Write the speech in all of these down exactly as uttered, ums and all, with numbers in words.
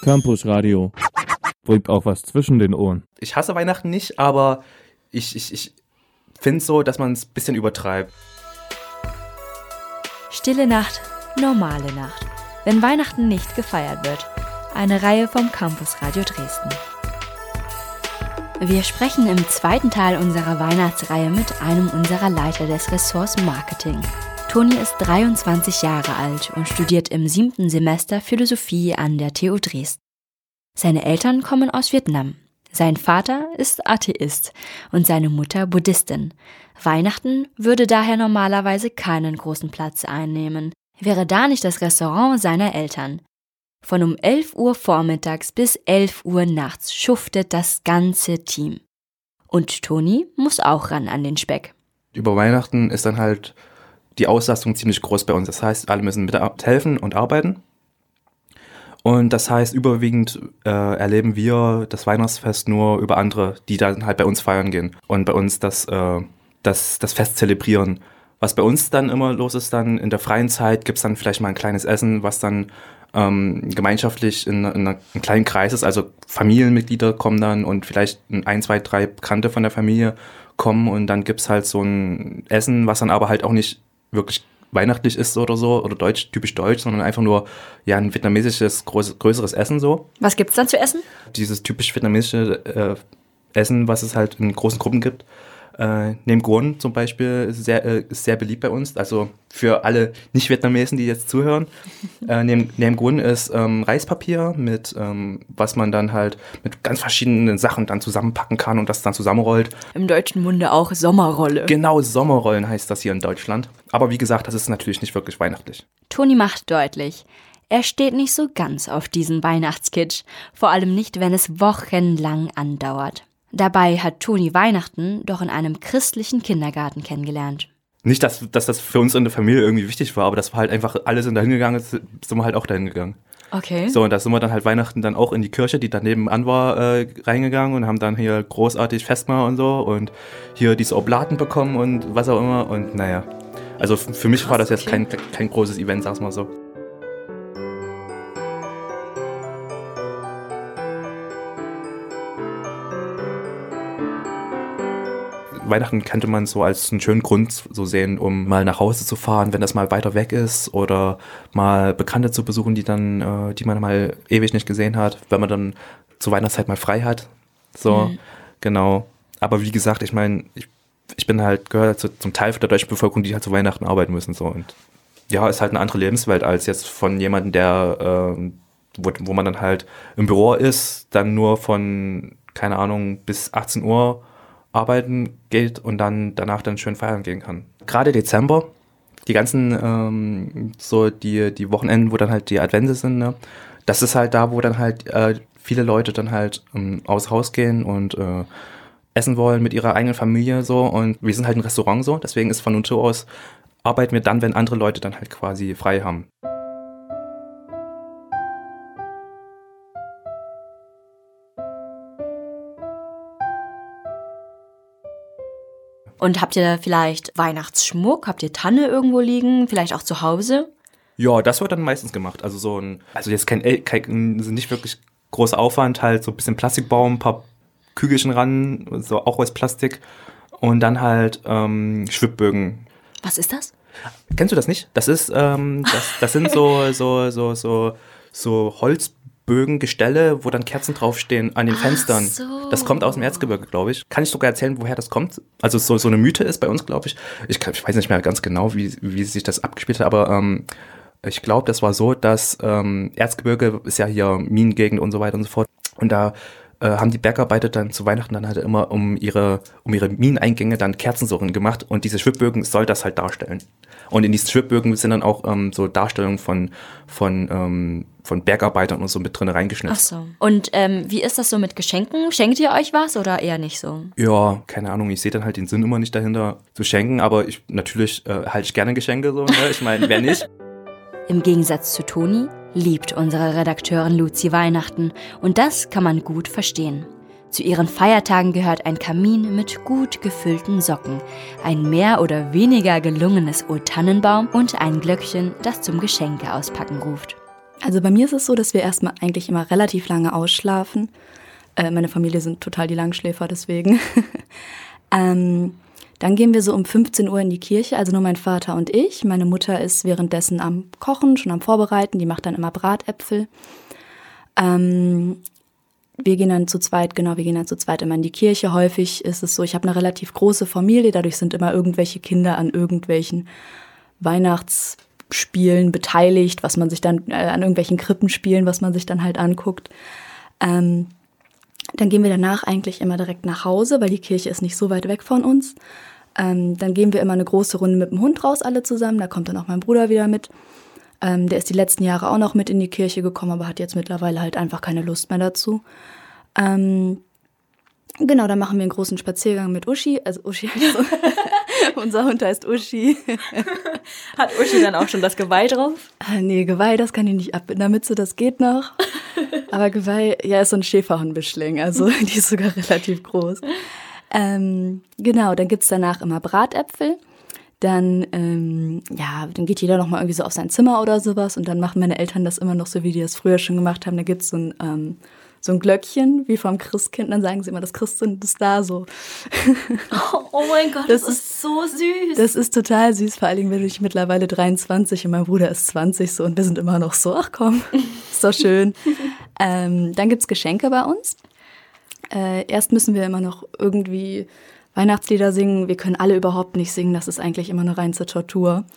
Campus Radio. Bringt auch was zwischen den Ohren. Ich hasse Weihnachten nicht, aber ich, ich, ich finde es so, dass man es ein bisschen übertreibt. Stille Nacht, normale Nacht. Wenn Weihnachten nicht gefeiert wird. Eine Reihe vom Campus Radio Dresden. Wir sprechen im zweiten Teil unserer Weihnachtsreihe mit einem unserer Leiter des Ressorts Marketing. Toni ist dreiundzwanzig Jahre alt und studiert im siebten Semester Philosophie an der T U Dresden. Seine Eltern kommen aus Vietnam. Sein Vater ist Atheist und seine Mutter Buddhistin. Weihnachten würde daher normalerweise keinen großen Platz einnehmen, wäre da nicht das Restaurant seiner Eltern. Von um elf Uhr vormittags bis elf Uhr nachts schuftet das ganze Team. Und Toni muss auch ran an den Speck. Über Weihnachten ist dann halt die Auslastung ziemlich groß bei uns. Das heißt, alle müssen mithelfen und arbeiten. Und das heißt, überwiegend äh, erleben wir das Weihnachtsfest nur über andere, die dann halt bei uns feiern gehen und bei uns das, äh, das, das Fest zelebrieren. Was bei uns dann immer los ist, dann in der freien Zeit gibt es dann vielleicht mal ein kleines Essen, was dann ähm, gemeinschaftlich in, in einem kleinen Kreis ist. Also Familienmitglieder kommen dann und vielleicht ein, zwei, drei Bekannte von der Familie kommen und dann gibt es halt so ein Essen, was dann aber halt auch nicht wirklich weihnachtlich ist oder so, oder deutsch, typisch deutsch, sondern einfach nur ja ein vietnamesisches, groß, größeres Essen so. Was gibt's dann zu essen? Dieses typisch vietnamesische äh, Essen, was es halt in großen Gruppen gibt. Äh, Nem Nguyen zum Beispiel ist sehr, äh, ist sehr beliebt bei uns, also für alle Nicht-Vietnamesen, die jetzt zuhören. äh, Nem, Nem Nguyen ist ähm, Reispapier, mit ähm, was man dann halt mit ganz verschiedenen Sachen dann zusammenpacken kann und das dann zusammenrollt. Im deutschen Munde auch Sommerrolle. Genau, Sommerrollen heißt das hier in Deutschland. Aber wie gesagt, das ist natürlich nicht wirklich weihnachtlich. Toni macht deutlich, er steht nicht so ganz auf diesen Weihnachtskitsch, vor allem nicht, wenn es wochenlang andauert. Dabei hat Toni Weihnachten doch in einem christlichen Kindergarten kennengelernt. Nicht, dass, dass das für uns in der Familie irgendwie wichtig war, aber das war halt einfach, alle sind da hingegangen, sind wir halt auch dahin gegangen. Okay. So, und da sind wir dann halt Weihnachten dann auch in die Kirche, die daneben an war, äh, reingegangen und haben dann hier großartig Festmahl und so und hier diese Oblaten bekommen und was auch immer und naja. Also f- für mich Krass, war das jetzt okay. kein, kein großes Event, sag's mal so. Weihnachten könnte man so als einen schönen Grund so sehen, um mal nach Hause zu fahren, wenn das mal weiter weg ist oder mal Bekannte zu besuchen, die dann, äh, die man mal ewig nicht gesehen hat, wenn man dann zur Weihnachtszeit mal frei hat. So, mhm. Genau. Aber wie gesagt, ich meine, ich, ich bin halt, gehöre zu, zum Teil der deutschen Bevölkerung, die halt zu Weihnachten arbeiten müssen. So. Und ja, ist halt eine andere Lebenswelt als jetzt von jemandem, der, äh, wo, wo man dann halt im Büro ist, dann nur von, keine Ahnung, bis achtzehn Uhr arbeiten geht und dann danach dann schön feiern gehen kann. Gerade Dezember, die ganzen ähm, so die, die Wochenenden, wo dann halt die Advente sind, ne? Das ist halt da, wo dann halt äh, viele Leute dann halt ähm, aus Haus gehen und äh, essen wollen mit ihrer eigenen Familie so und wir sind halt ein Restaurant so, deswegen ist von Natur aus arbeiten wir dann, wenn andere Leute dann halt quasi frei haben. Und habt ihr vielleicht Weihnachtsschmuck? Habt ihr Tanne irgendwo liegen? Vielleicht auch zu Hause? Ja, das wird dann meistens gemacht. Also so ein, also jetzt kein, kein nicht wirklich großer Aufwand, halt so ein bisschen Plastikbaum, ein paar Kügelchen ran, so auch aus Plastik und dann halt ähm, Schwibbögen. Was ist das? Kennst du das nicht? Das ist, ähm, das, das sind so, so, so, so, so Holzbögen, Gestelle, wo dann Kerzen draufstehen an den Ach Fenstern. So. Das kommt aus dem Erzgebirge, glaube ich. Kann ich sogar erzählen, woher das kommt? Also so, so eine Mythe ist bei uns, glaube ich. ich. Ich weiß nicht mehr ganz genau, wie, wie sich das abgespielt hat, aber ähm, ich glaube, das war so, dass ähm, Erzgebirge ist ja hier Minengegend und so weiter und so fort. Und da äh, haben die Bergarbeiter dann zu Weihnachten dann halt immer um ihre, um ihre Mineneingänge dann Kerzensäuren gemacht und diese Schwibbögen soll das halt darstellen. Und in diesen Schwibbögen sind dann auch ähm, so Darstellungen von, von, ähm, von Bergarbeitern und so mit drin reingeschnitten. Ach so. Und ähm, wie ist das so mit Geschenken? Schenkt ihr euch was oder eher nicht so? Ja, keine Ahnung, ich sehe dann halt den Sinn immer nicht dahinter zu schenken, aber ich natürlich äh, halte ich gerne Geschenke so, ne? Ich meine, wer nicht? Im Gegensatz zu Toni liebt unsere Redakteurin Luzi Weihnachten und das kann man gut verstehen. Zu ihren Feiertagen gehört ein Kamin mit gut gefüllten Socken, ein mehr oder weniger gelungenes O-Tannenbaum und ein Glöckchen, das zum Geschenke auspacken ruft. Also bei mir ist es so, dass wir erstmal eigentlich immer relativ lange ausschlafen. Äh, meine Familie sind total die Langschläfer, deswegen. ähm, dann gehen wir so um fünfzehn Uhr in die Kirche, also nur mein Vater und ich. Meine Mutter ist währenddessen am Kochen, schon am Vorbereiten, die macht dann immer Bratäpfel. Ähm, wir gehen dann zu zweit, genau, wir gehen dann zu zweit immer in die Kirche. Häufig ist es so, ich habe eine relativ große Familie, dadurch sind immer irgendwelche Kinder an irgendwelchen Weihnachtsspielen beteiligt, was man sich dann, äh, an irgendwelchen Krippenspielen, was man sich dann halt anguckt. Ähm, dann gehen wir danach eigentlich immer direkt nach Hause, weil die Kirche ist nicht so weit weg von uns. Ähm, dann gehen wir immer eine große Runde mit dem Hund raus, alle zusammen. Da kommt dann auch mein Bruder wieder mit. Ähm, der ist die letzten Jahre auch noch mit in die Kirche gekommen, aber hat jetzt mittlerweile halt einfach keine Lust mehr dazu. Ähm, genau, dann machen wir einen großen Spaziergang mit Uschi. Also Uschi heißt so. Unser Hund heißt Uschi. Hat Uschi dann auch schon das Geweih drauf? Ah, nee, Geweih, das kann ich nicht ab in der Mütze, das geht noch. Aber Geweih, ja, ist so ein Schäferhundmischling, also die ist sogar relativ groß. Ähm, genau, dann gibt's danach immer Bratäpfel. Dann, ähm, ja, dann geht jeder nochmal irgendwie so auf sein Zimmer oder sowas und dann machen meine Eltern das immer noch so, wie die das früher schon gemacht haben. Da gibt's so ein, ähm, so ein Glöckchen, wie vom Christkind. Dann sagen sie immer, das Christkind ist da, so. Oh, oh mein Gott, das, das ist, ist so süß. Das ist total süß, vor allem bin ich mittlerweile dreiundzwanzig und mein Bruder ist zwanzig so und wir sind immer noch so, ach komm, ist doch schön. ähm, dann gibt's Geschenke bei uns. Äh, erst müssen wir immer noch irgendwie Weihnachtslieder singen. Wir können alle überhaupt nicht singen, das ist eigentlich immer eine reinste Tortur.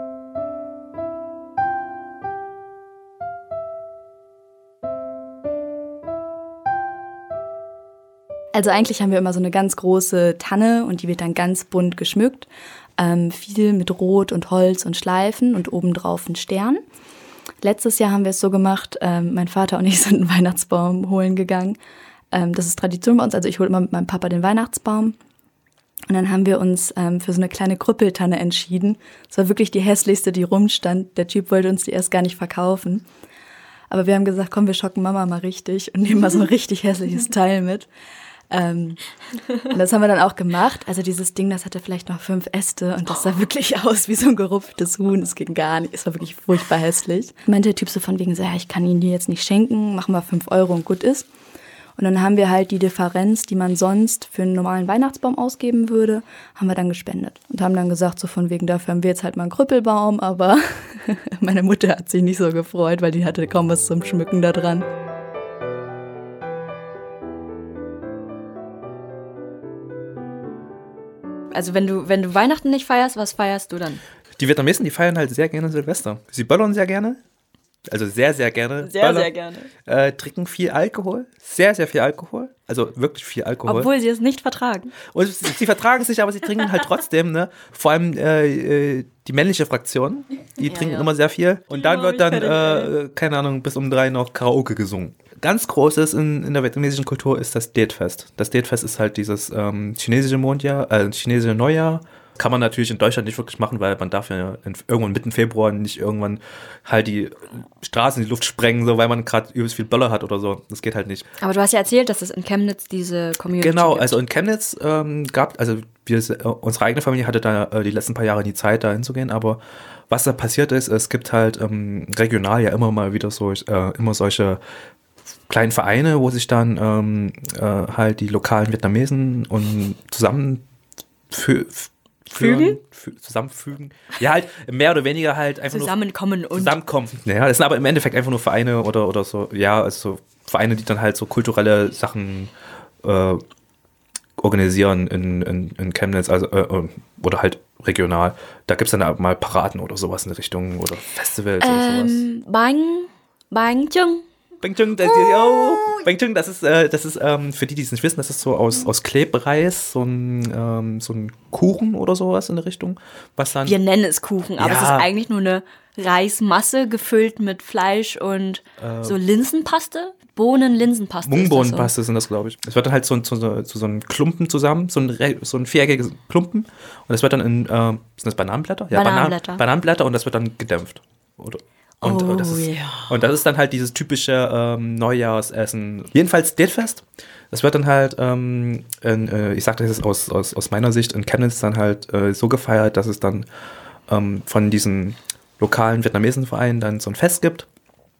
Also eigentlich haben wir immer so eine ganz große Tanne und die wird dann ganz bunt geschmückt. Ähm, viel mit Rot und Holz und Schleifen und obendrauf ein Stern. Letztes Jahr haben wir es so gemacht, ähm, mein Vater und ich sind einen Weihnachtsbaum holen gegangen. Ähm, das ist Tradition bei uns, also ich hole immer mit meinem Papa den Weihnachtsbaum. Und dann haben wir uns ähm, für so eine kleine Krüppeltanne entschieden. Das war wirklich die hässlichste, die rumstand. Der Typ wollte uns die erst gar nicht verkaufen. Aber wir haben gesagt, komm, wir schocken Mama mal richtig und nehmen mal so ein richtig hässliches Teil mit. Ähm, und das haben wir dann auch gemacht. Also dieses Ding, das hatte vielleicht noch fünf Äste und das sah wirklich aus wie so ein gerupftes Huhn. Es ging gar nicht, es war wirklich furchtbar hässlich. Meinte der Typ so von wegen so, ja, ich kann Ihnen die jetzt nicht schenken, machen wir fünf Euro und gut ist. Und dann haben wir halt die Differenz, die man sonst für einen normalen Weihnachtsbaum ausgeben würde, haben wir dann gespendet. Und haben dann gesagt, so von wegen, dafür haben wir jetzt halt mal einen Krüppelbaum, aber meine Mutter hat sich nicht so gefreut, weil die hatte kaum was zum Schmücken da dran. Also wenn du, wenn du Weihnachten nicht feierst, was feierst du dann? Die Vietnamesen, die feiern halt sehr gerne Silvester. Sie böllern sehr gerne. Also sehr, sehr gerne. Sehr, böllern, sehr gerne. Äh, trinken viel Alkohol. Sehr, sehr viel Alkohol. Also wirklich viel Alkohol. Obwohl sie es nicht vertragen. Und sie, sie vertragen sich, aber sie trinken halt trotzdem, ne? Vor allem äh, die männliche Fraktion, die ja, trinken ja. immer sehr viel. Und die dann wird dann, äh, keine Ahnung, bis um drei noch Karaoke gesungen. Ganz großes in, in der vietnamesischen Kultur ist das Daetfest. Das Daetfest ist halt dieses ähm, chinesische Mondjahr, äh, chinesische Neujahr. Kann man natürlich in Deutschland nicht wirklich machen, weil man darf ja in, irgendwann mitten Februar nicht irgendwann halt die Straßen in die Luft sprengen, so weil man gerade übelst viel Böller hat oder so. Das geht halt nicht. Aber du hast ja erzählt, dass es in Chemnitz diese Community Genau, gibt. also in Chemnitz ähm, gab, also wir, äh, unsere eigene Familie hatte da äh, die letzten paar Jahre die Zeit, da hinzugehen, aber was da passiert ist, es gibt halt ähm, regional ja immer mal wieder so, äh, immer solche kleinen Vereine, wo sich dann ähm, äh, halt die lokalen Vietnamesen und zusammen für, Fügen? Für, zusammenfügen. Ja, halt mehr oder weniger halt einfach zusammenkommen nur und zusammenkommen. Ja, das sind aber im Endeffekt einfach nur Vereine oder, oder so, ja, also so Vereine, die dann halt so kulturelle Sachen äh, organisieren in, in, in Chemnitz, also äh, oder halt regional. Da gibt es dann mal Paraden oder sowas in der Richtung oder Festivals ähm, oder sowas. Bang, Bang Chung. Bang Chung, das, oh, Bang Chung, das ist, äh, das ist ähm, für die, die es nicht wissen, das ist so aus, aus Klebreis, so ein, ähm, so ein Kuchen oder sowas in der Richtung. Was dann, wir nennen es Kuchen, aber ja. Es ist eigentlich nur eine Reismasse gefüllt mit Fleisch und äh, so Linsenpaste. Bohnen-Linsenpaste. Mungbohnenpaste so. sind das, glaube ich. Es wird dann halt so, so, so, so ein Klumpen zusammen, so ein, so ein viereckiges Klumpen. Und das wird dann in, äh, sind das Bananenblätter? Ja, Bananenblätter. Banan- Bananenblätter und das wird dann gedämpft. Oder? Und, oh, das ist, ja. und das ist dann halt dieses typische ähm, Neujahrsessen. Jedenfalls Daetfest. Das wird dann halt, ähm, in, äh, ich sag das jetzt aus, aus, aus meiner Sicht, in Chemnitz dann halt äh, so gefeiert, dass es dann ähm, von diesen lokalen Vietnamesenvereinen dann so ein Fest gibt.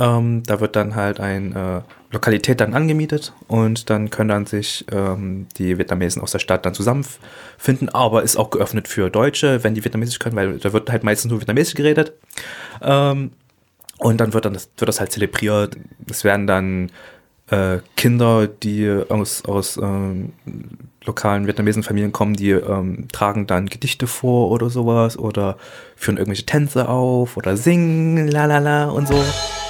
Ähm, da wird dann halt eine äh, Lokalität dann angemietet und dann können dann sich ähm, die Vietnamesen aus der Stadt dann zusammenfinden, aber ist auch geöffnet für Deutsche, wenn die Vietnamesisch können, weil da wird halt meistens nur Vietnamesisch geredet. Ähm, und dann wird dann das, wird das halt zelebriert. Es werden dann äh, Kinder, die aus, aus ähm, lokalen Vietnamesen-Familien kommen, die ähm, tragen dann Gedichte vor oder sowas oder führen irgendwelche Tänze auf oder singen, la la la und so.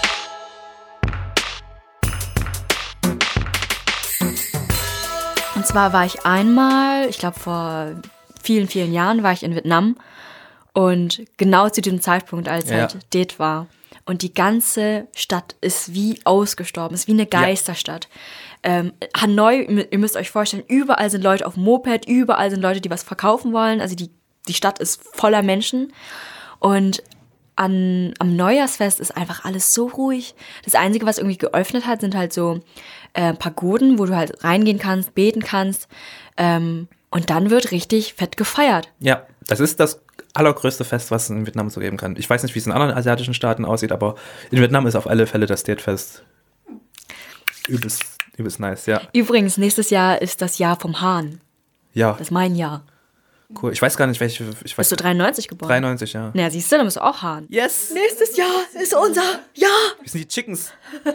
Und zwar war ich einmal, ich glaube vor vielen, vielen Jahren war ich in Vietnam und genau zu diesem Zeitpunkt, als Ja. halt Det war. Und die ganze Stadt ist wie ausgestorben, ist wie eine Geisterstadt. Ja. Ähm, Hanoi, ihr müsst euch vorstellen, überall sind Leute auf dem Moped, überall sind Leute, die was verkaufen wollen. Also die, die Stadt ist voller Menschen. Und an, am Neujahrsfest ist einfach alles so ruhig. Das Einzige, was irgendwie geöffnet hat, sind halt so äh, Pagoden, wo du halt reingehen kannst, beten kannst. Ähm, und dann wird richtig fett gefeiert. Ja, das ist das allergrößte Fest, was es in Vietnam so geben kann. Ich weiß nicht, wie es in anderen asiatischen Staaten aussieht, aber in Vietnam ist auf alle Fälle das Det-Fest übelst, übelst nice, ja. Übrigens, nächstes Jahr ist das Jahr vom Hahn. Ja, Das ist mein Jahr. cool. Ich weiß gar nicht, welche. Ich weiß Bist du dreiundneunzig geboren? dreiundneunzig, ja. Na, siehst du, dann bist du auch Hahn. Yes! Nächstes Jahr ist unser Jahr. Wir sind die Chickens.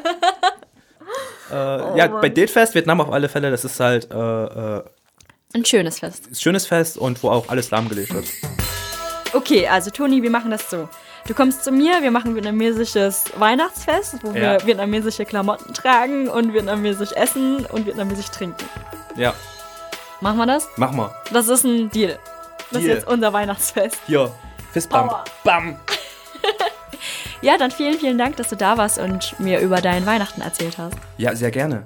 äh, oh, ja, bei Det-Fest, Vietnam auf alle Fälle, das ist halt äh, äh, Ein schönes Fest. ein schönes Fest und wo auch alles lahmgelegt wird. Okay, also Toni, wir machen das so. Du kommst zu mir, wir machen vietnamesisches Weihnachtsfest, wo wir Ja. vietnamesische Klamotten tragen und vietnamesisch essen und vietnamesisch trinken. Ja, Machen wir das? mach mal. Das ist ein Deal. Das Deal. ist jetzt unser Weihnachtsfest. Hier, Fistbump. Power. Bam! Ja, dann vielen, vielen Dank, dass du da warst und mir über deinen Weihnachten erzählt hast. Ja, sehr gerne.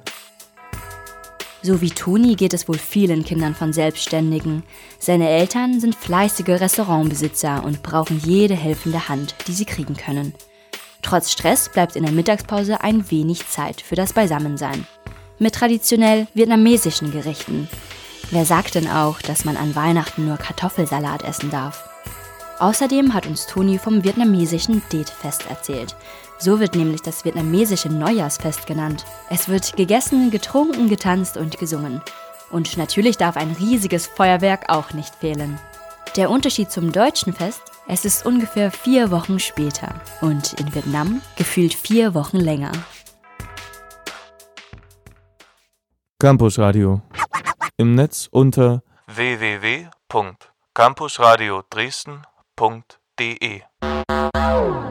So wie Toni geht es wohl vielen Kindern von Selbstständigen. Seine Eltern sind fleißige Restaurantbesitzer und brauchen jede helfende Hand, die sie kriegen können. Trotz Stress bleibt in der Mittagspause ein wenig Zeit für das Beisammensein. Mit traditionell vietnamesischen Gerichten. Wer sagt denn auch, dass man an Weihnachten nur Kartoffelsalat essen darf? Außerdem hat uns Toni vom vietnamesischen Det-Fest erzählt. So wird nämlich das vietnamesische Neujahrsfest genannt. Es wird gegessen, getrunken, getanzt und gesungen. Und natürlich darf ein riesiges Feuerwerk auch nicht fehlen. Der Unterschied zum deutschen Fest: Es ist ungefähr vier Wochen später und in Vietnam gefühlt vier Wochen länger. Campus Radio. Im Netz unter w w w punkt campusradio dresden punkt d e